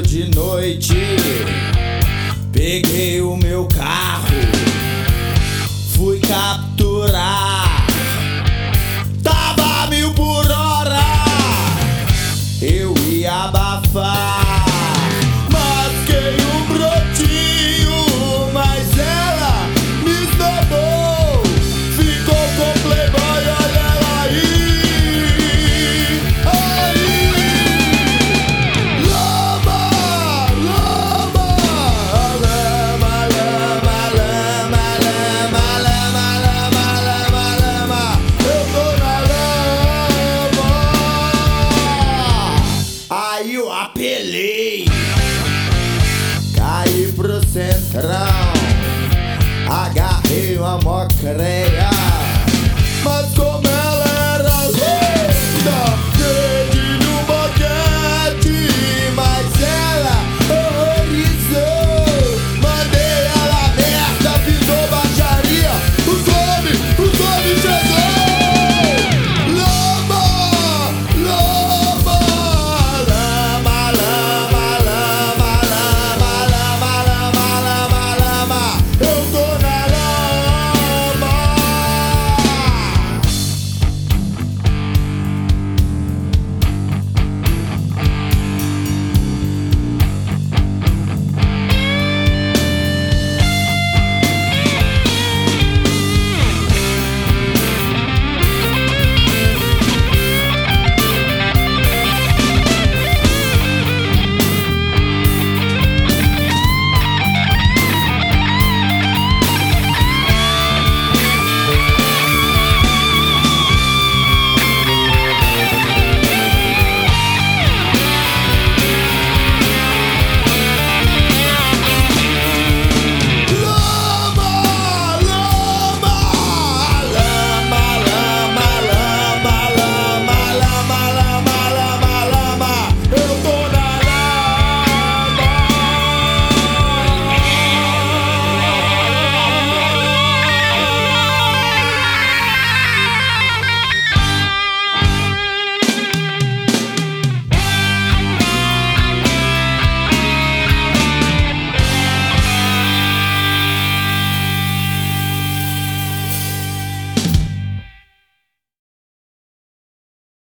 de noite, peguei o meu carro, fui capturar. Tava 1000 por hora, eu ia abafar. Masquei um brotinho, mas ela me esnobou. Ficou com playboy, olha ela aí. Lama, lama, lama, lama, lama, lama, lama, lama, lama, lama. Eu tô na lama. Aí eu apelei, caí pro centrão, agarrei uma mocreia.